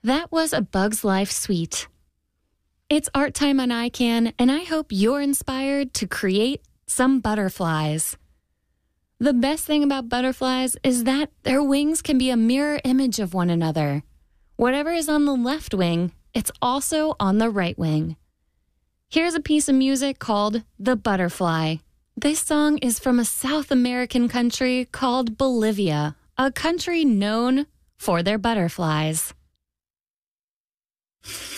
That was A Bug's Life Suite. It's art time on iCan, and I hope you're inspired to create some butterflies. The best thing about butterflies is that their wings can be a mirror image of one another. Whatever is on the left wing, it's also on the right wing. Here's a piece of music called The Butterfly. This song is from a South American country called Bolivia, a country known for their butterflies.